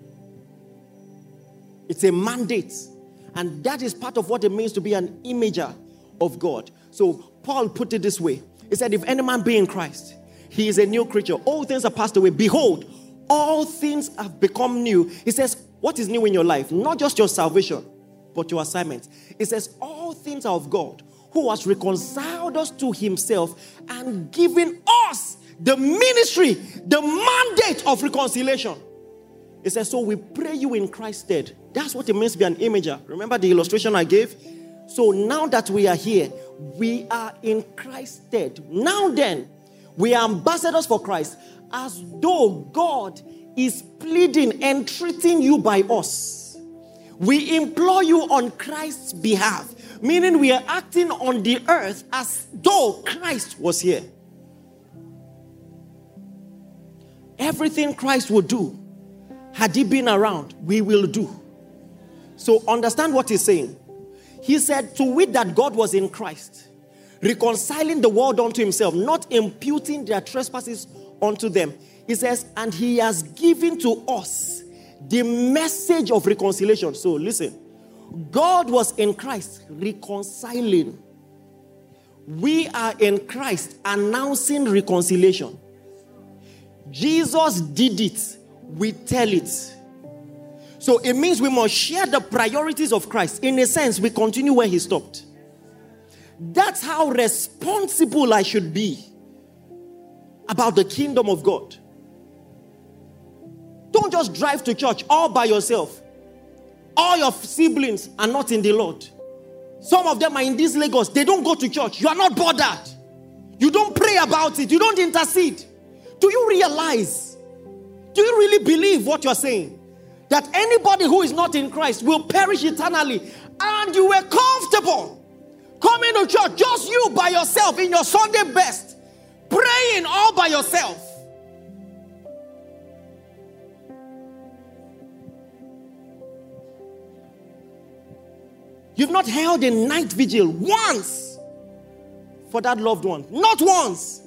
It's a mandate. And that is part of what it means to be an imager of God. So Paul put it this way. He said, if any man be in Christ, he is a new creature. All things are passed away. Behold, all things have become new. He says, what is new in your life? Not just your salvation, but your assignment. It says, all things are of God, who has reconciled us to himself and given us the ministry, the mandate of reconciliation. It says, so we pray you in Christ's stead. That's what it means to be an imager. Remember the illustration I gave? So now that we are here, we are in Christ's stead. Now then, we are ambassadors for Christ, as though God is pleading, entreating you by us. We implore you on Christ's behalf, meaning we are acting on the earth as though Christ was here. Everything Christ would do, had he been around, we will do. So understand what he's saying. He said, to wit that God was in Christ, reconciling the world unto himself, not imputing their trespasses unto them. He says, and he has given to us the message of reconciliation. So listen, God was in Christ reconciling. We are in Christ announcing reconciliation. Jesus did it. We tell it. So it means we must share the priorities of Christ. In a sense, we continue where he stopped. That's how responsible I should be about the kingdom of God. Don't just drive to church all by yourself. All your siblings are not in the Lord. Some of them are in this Lagos. They don't go to church. You are not bothered. You don't pray about it. You don't intercede. Do you realize? Do you really believe what you're saying? That anybody who is not in Christ will perish eternally. And you were comfortable coming to church, just you by yourself in your Sunday best, praying all by yourself. You've not held a night vigil once for that loved one. Not once.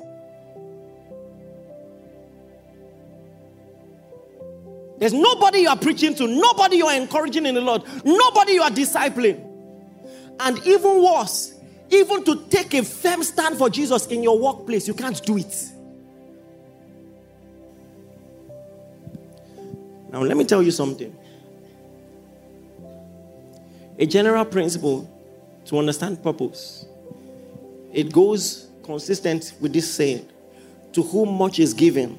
There's nobody you are preaching to, nobody you are encouraging in the Lord, nobody you are discipling. And even worse, even to take a firm stand for Jesus in your workplace, you can't do it. Now, let me tell you something. A general principle to understand purpose, it goes consistent with this saying: to whom much is given,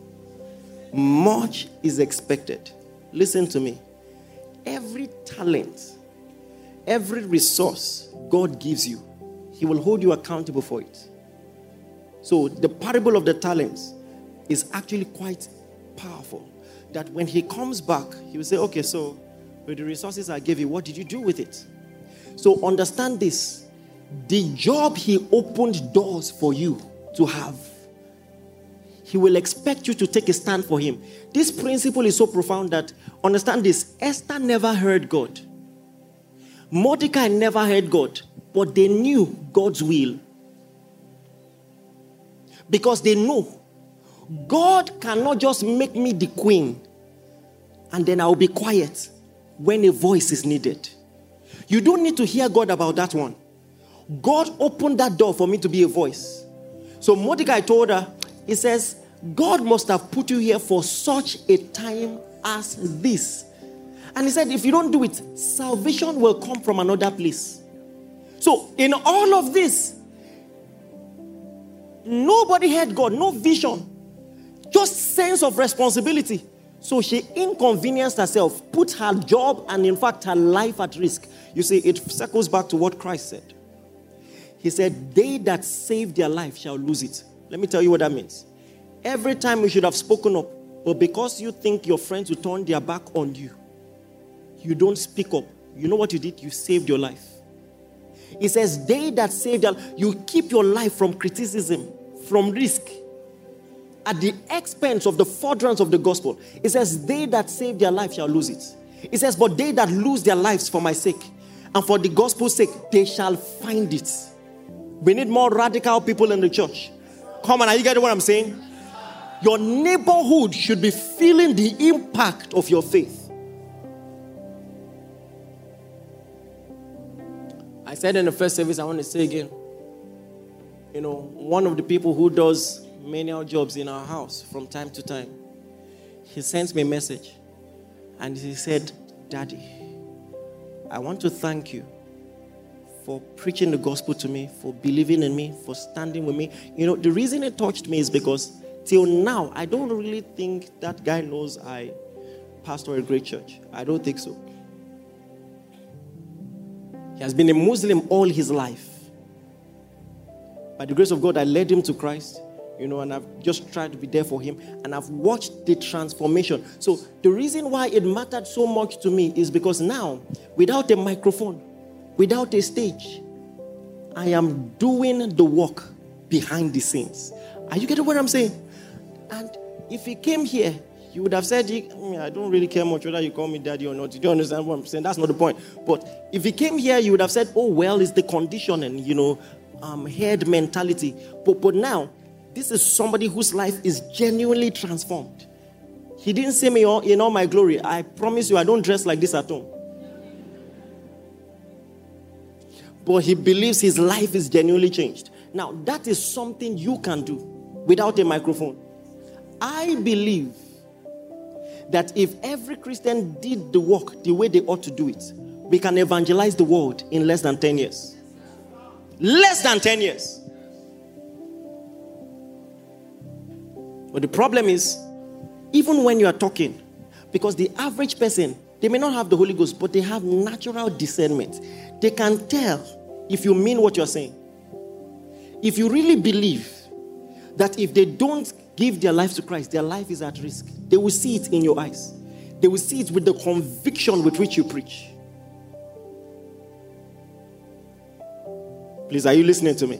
much is expected. Listen to me. Every talent, every resource God gives you, He will hold you accountable for it. So the parable of the talents is actually quite powerful. That when He comes back, He will say, okay, so with the resources I gave you, what did you do with it? So understand this. The job He opened doors for you to have, He will expect you to take a stand for Him. This principle is so profound that, understand this, Esther never heard God. Mordecai never heard God, but they knew God's will. Because they know God cannot just make me the queen and then I'll be quiet when a voice is needed. You don't need to hear God about that one. God opened that door for me to be a voice. So Mordecai told her, he says, God must have put you here for such a time as this. And he said, if you don't do it, salvation will come from another place. So in all of this, nobody had God, no vision, just sense of responsibility. So she inconvenienced herself, put her job and in fact her life at risk. You see, it circles back to what Christ said. He said, they that save their life shall lose it. Let me tell you what that means. Every time you should have spoken up, but because you think your friends will turn their back on you, you don't speak up. You know what you did? You saved your life. He says, they that save their life, you keep your life from criticism, from risk, at the expense of the furtherance of the gospel. It says, they that save their life shall lose it. It says, but they that lose their lives for my sake and for the gospel's sake, they shall find it. We need more radical people in the church. Come on, are you getting what I'm saying? Your neighborhood should be feeling the impact of your faith. I said in the first service, I want to say again, you know, one of the people who does menial jobs in our house from time to time, he sends me a message and he said, Daddy, I want to thank you for preaching the gospel to me, for believing in me, for standing with me. You know, the reason it touched me is because till now, I don't really think that guy knows I pastor a great church. I don't think so. He has been a Muslim all his life. By the grace of God, I led him to Christ, you know, and I've just tried to be there for him. And I've watched the transformation. So the reason why it mattered so much to me is because now, without a microphone, without a stage, I am doing the work behind the scenes. Are you getting what I'm saying? And if he came here, you would have said, I don't really care much whether you call me daddy or not. You don't understand what I'm saying? That's not the point. But if he came here, you would have said, oh, well, it's the conditioning, you know, head mentality. But now, this is somebody whose life is genuinely transformed. He didn't say me in all my glory. I promise you, I don't dress like this at home. But he believes his life is genuinely changed. Now, that is something you can do without a microphone. I believe that if every Christian did the work the way they ought to do it, we can evangelize the world in less than 10 years. Less than 10 years. But the problem is, even when you are talking, because the average person, they may not have the Holy Ghost, but they have natural discernment. They can tell if you mean what you're saying. If you really believe that if they don't give their life to Christ, their life is at risk, they will see it in your eyes. They will see it with the conviction with which you preach. Please, are you listening to me?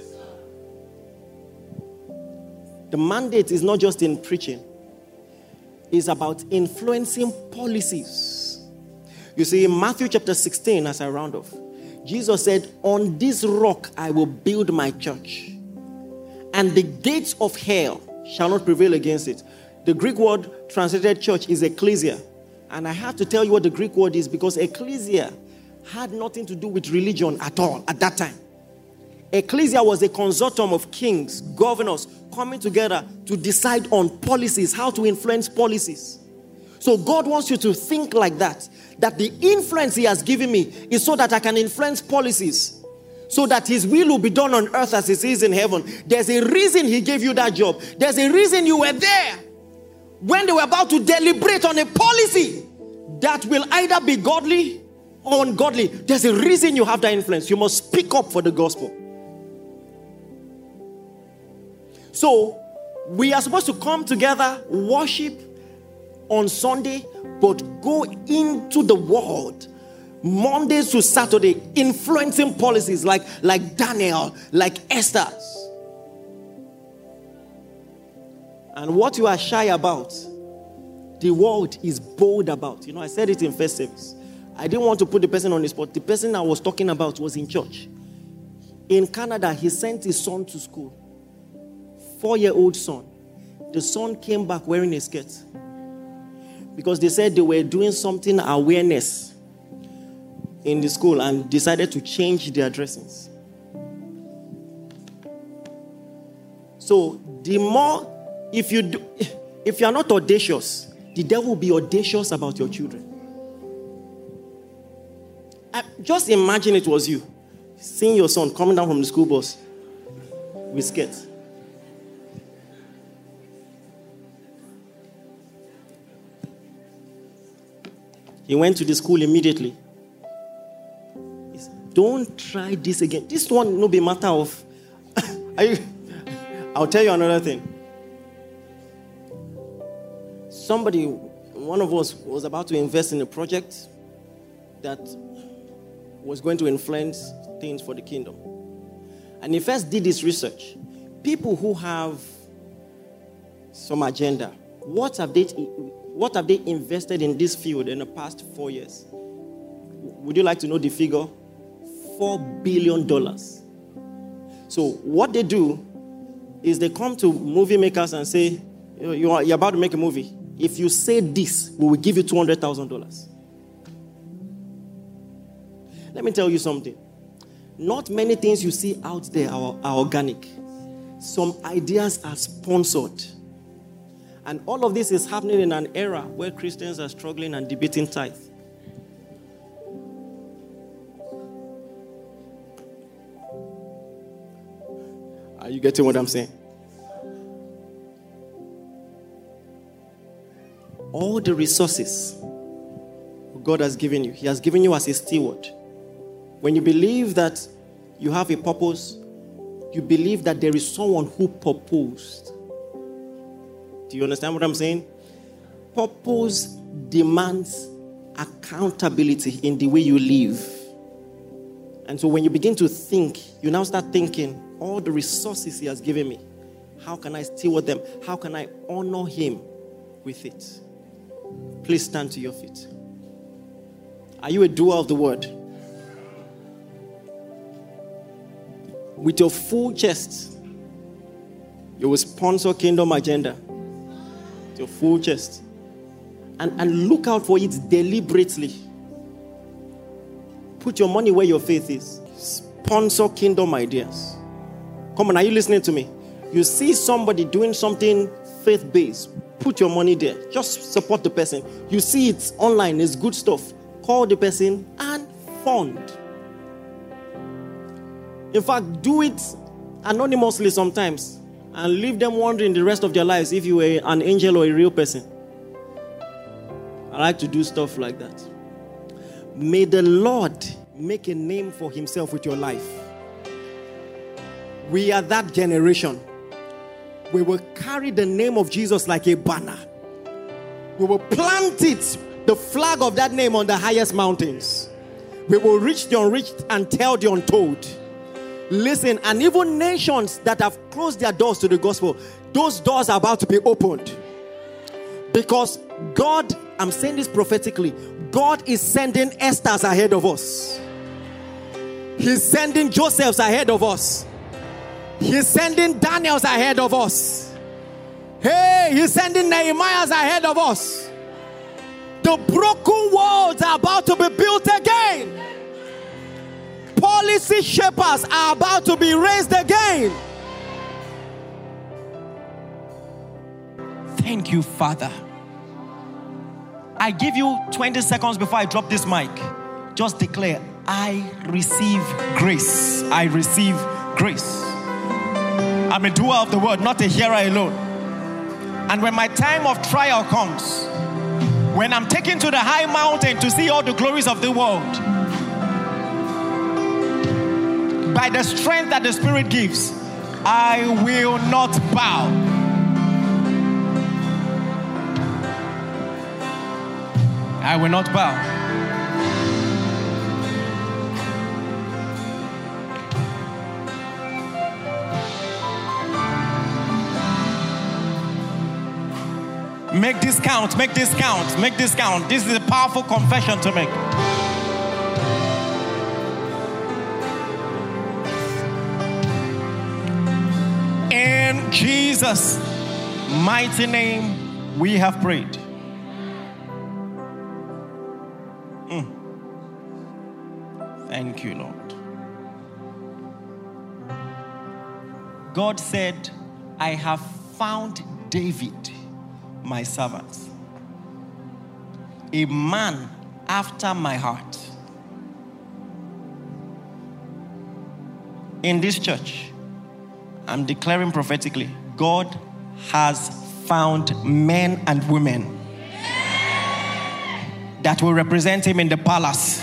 The mandate is not just in preaching. It's about influencing policies. You see, in Matthew chapter 16, as I round off, Jesus said, on this rock I will build my church, and the gates of hell shall not prevail against it. The Greek word translated church is ecclesia. And I have to tell you what the Greek word is, because ecclesia had nothing to do with religion at all at that time. Ecclesia was a consortium of kings, governors, coming together to decide on policies, how to influence policies. So God wants you to think like that. That the influence he has given me is so that I can influence policies. So that his will be done on earth as it is in heaven. There's a reason he gave you that job. There's a reason you were there. When they were about to deliberate on a policy that will either be godly or ungodly. There's a reason you have that influence. You must speak up for the gospel. So, we are supposed to come together, worship on Sunday, but go into the world Monday to Saturday, influencing policies like Daniel, like Esther's. And what you are shy about, the world is bold about. I said it in first service. I didn't want to put the person on the spot. The person I was talking about was in church. In Canada, he sent his son to school. 4-year-old son. The son came back wearing a skirt. Because they said they were doing something awareness in the school and decided to change their dressings. So, the more, if you are not audacious, the devil will be audacious about your children. Just imagine it was you, seeing your son coming down from the school bus with skirts. He went to the school immediately. He said, don't try this again. This one no be matter of. I'll tell you another thing. One of us was about to invest in a project that was going to influence things for the kingdom. And he first did his research. People who have some agenda, what have they invested in this field in the past 4 years? Would you like to know the figure? $4 billion. So what they do is they come to movie makers and say, you're about to make a movie. If you say this, we will give you $200,000. Let me tell you something. Not many things you see out there are organic. Some ideas are sponsored. And all of this is happening in an era where Christians are struggling and debating tithe. Are you getting what I'm saying? All the resources God has given you, He has given you as a steward. When you believe that you have a purpose, you believe that there is someone who proposed. Do you understand what I'm saying? Purpose demands accountability in the way you live. And so when you begin to think, you now start thinking, all the resources He has given me, how can I steward them? How can I honor Him with it? Please stand to your feet. Are you a doer of the word? With your full chest, you will sponsor kingdom agenda. With your full chest. And look out for it deliberately. Put your money where your faith is. Sponsor kingdom ideas. Come on, are you listening to me? You see somebody doing something faith-based, put your money there. Just support the person. You see it's online, it's good stuff. Call the person and fund. In fact, do it anonymously sometimes and leave them wondering the rest of their lives if you were an angel or a real person. I like to do stuff like that. May the Lord make a name for Himself with your life. We are that generation. We will carry the name of Jesus like a banner. We will plant it, the flag of that name, on the highest mountains. We will reach the unreached and tell the untold. Listen, and even nations that have closed their doors to the gospel, those doors are about to be opened. Because God, I'm saying this prophetically, God is sending Esther's ahead of us. He's sending Joseph's ahead of us. He's sending Daniel's ahead of us. Hey, He's sending Nehemiah's ahead of us. The broken walls are about to be built again. Policy shapers are about to be raised again. Thank you, Father. I give you 20 seconds before I drop this mic. Just declare, I receive grace. I receive grace. I'm a doer of the word, not a hearer alone. And when my time of trial comes, when I'm taken to the high mountain to see all the glories of the world, by the strength that the Spirit gives, I will not bow. I will not bow. Make this count, make this count, make this count. This is a powerful confession to make. In Jesus' mighty name, we have prayed. Thank you, Lord. God said, I have found David, my servant, a man after my heart. In this church, I'm declaring prophetically, God has found men and women that will represent him in the palace.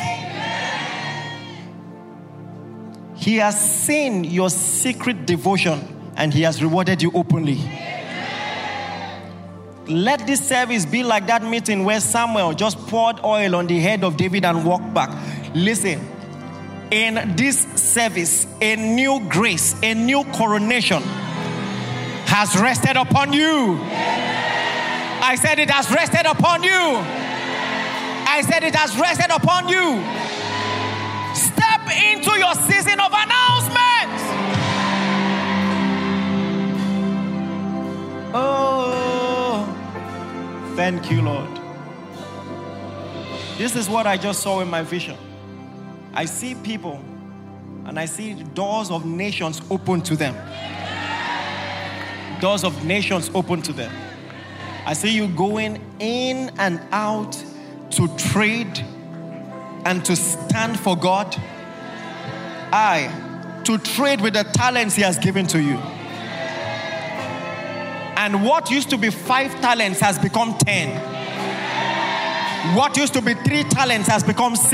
He has seen your secret devotion and he has rewarded you openly. Let this service be like that meeting where Samuel just poured oil on the head of David and walked back. Listen, in this service, a new grace, a new coronation has rested upon you. I said it has rested upon you. I said it has rested upon you. Step into your season of announcement. Oh, thank you, Lord. This is what I just saw in my vision. I see people and I see doors of nations open to them. Doors of nations open to them. I see you going in and out to trade and to stand for God. To trade with the talents he has given to you. And what used to be 5 talents has become 10. What used to be 3 talents has become 6.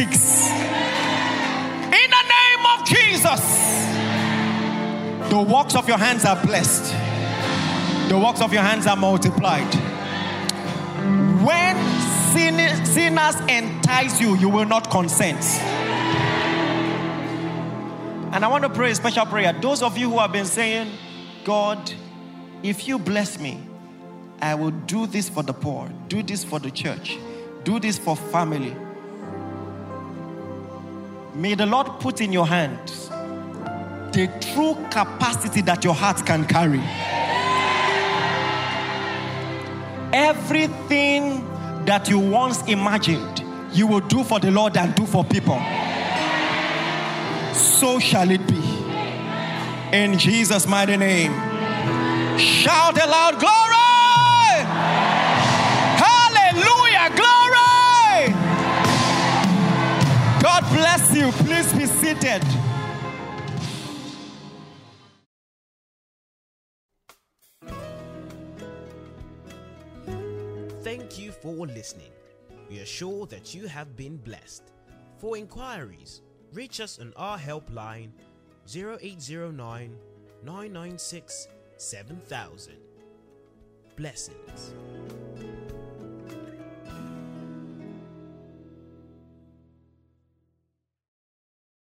In the name of Jesus, the works of your hands are blessed. The works of your hands are multiplied. When sinners entice you, you will not consent. And I want to pray a special prayer. Those of you who have been saying, God, if you bless me, I will do this for the poor, do this for the church, do this for family. May the Lord put in your hands the true capacity that your heart can carry. Everything that you once imagined you will do for the Lord and do for people, so shall it be. In Jesus' mighty name. Shout aloud, glory! Hallelujah, glory! God bless you. Please be seated. Thank you for listening. We are sure that you have been blessed. For inquiries, reach us on our helpline 0809 996 7000. Blessings.